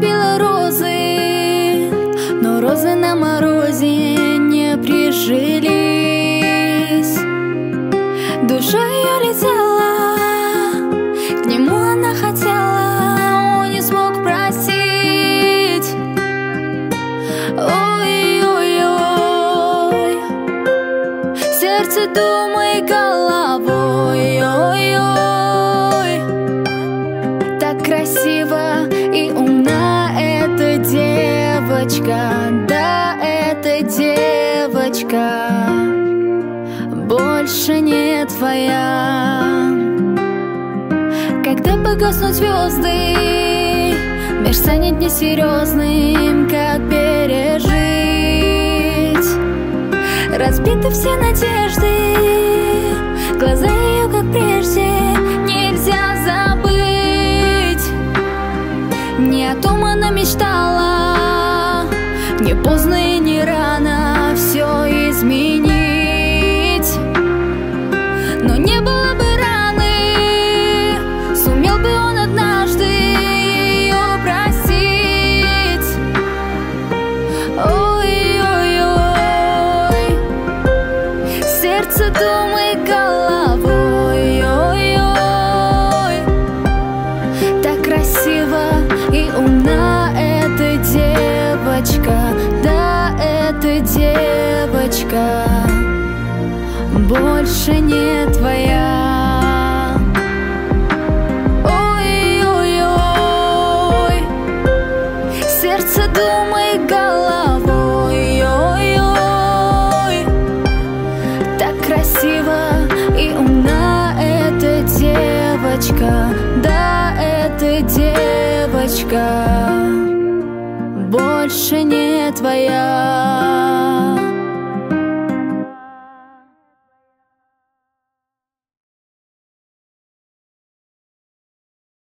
любила розы, но розы на морозе не прижились. Душа ее летела, к нему она хотела, он не смог простить. Ой-ой-ой, сердце думай головой. Ой-ой, так красиво и умна эта девочка, да, эта девочка больше не твоя. Когда погаснут звезды, мир станет несерьезным, как пережить. Разбиты все надежды, глаза ее, как прежде, нельзя забыть. Не о том она мечтала, не поздно и не рано все изменить. Но не было бы раны, сумел бы он однажды ее простить. Ой-ой-ой, сердце думай головой. Ой-ой, так красиво и умна эта девочка, да, эта девочка больше не твоя. Ой-ой-ой, сердце думай головой. Ой-ой, так красиво и умна эта девочка, да, эта девочка больше не твоя.